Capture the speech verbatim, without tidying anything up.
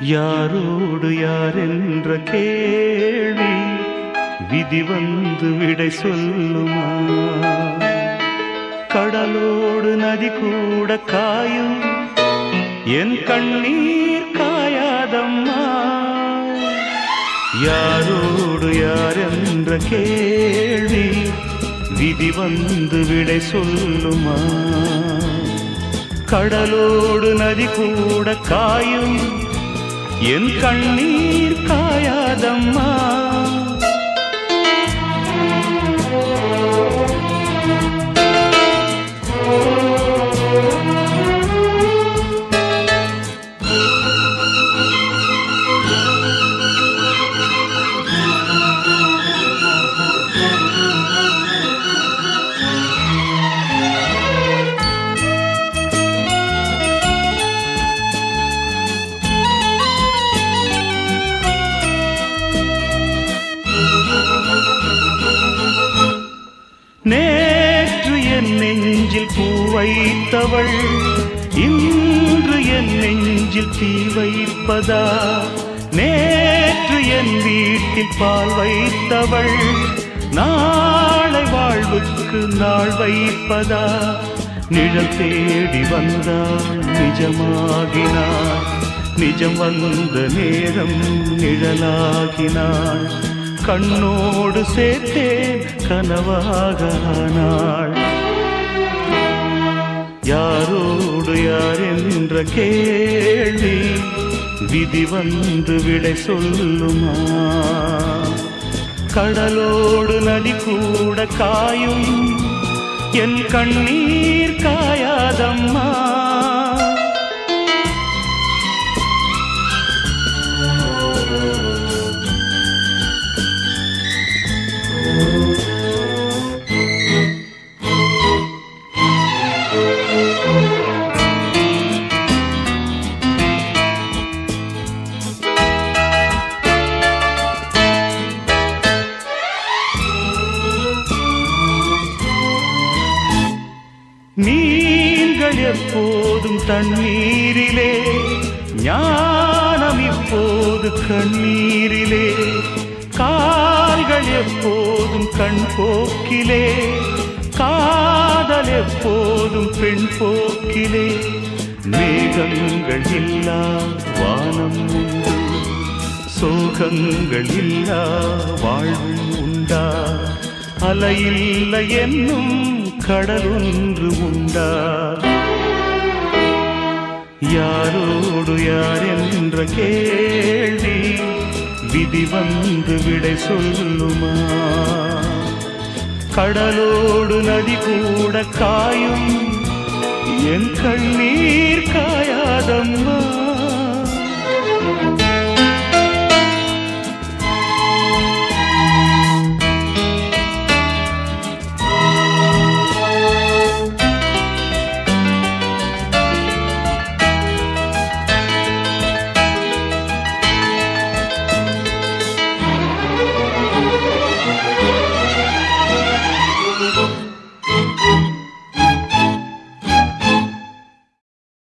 யாரோடு யாரென்ற கேள்வி விதி வந்து விடை சொல்லுமா? கடலோடு நதி கூட காயும் என் கண்ணீர் காயாதம்மா. யாரோடு யாரென்ற கேள்வி விதி வந்து விடை சொல்லுமா? கடலோடு நதி கூட காயும் என் கண்ணீர் காயாதம்மா. நேற்று என் நெஞ்சில் பூ வைத்தவள் இன்று என் நெஞ்சில் தீ வைப்பதா? நேற்று என் வீட்டில் பால் வைத்தவள் நாளை வாழ்வுக்கு நாள் வைப்பதா? நிழல் தேடி வந்தாள் நிஜமாகினாள், நிஜம் வந்த நேரம் நிழலாகினாள். கண்ணோடு சேர்த்தேன் கனவாகானாள். யாரோடு யார் என்ற கேள்வி விதி வந்து விடை சொல்லுமா? கடலோடு நதி கூட காயும் என் கண்ணீர் காயாதம்மா. நீங்கள் எப்போதும் தண்ணீரிலே, ஞானம் இப்போது கண்ணீரிலே. கால்கள் எப்போதும் கண் போக்கிலே, காதல் எப்போதும் பெண் போக்கிலே. மேகங்கள் இல்லா வானம் உண்டு, சோகங்கள் இல்லா வாழ்வும் உண்டா? அலையில்லை என்னும் கடலொன்று உண்டா? யாரோடு யார் என்ற கேள்வி விதி வந்து விடை சொல்லுமா? கடலோடு நதி கூட காயும் என் கண்ணீர் காயாதம்மா.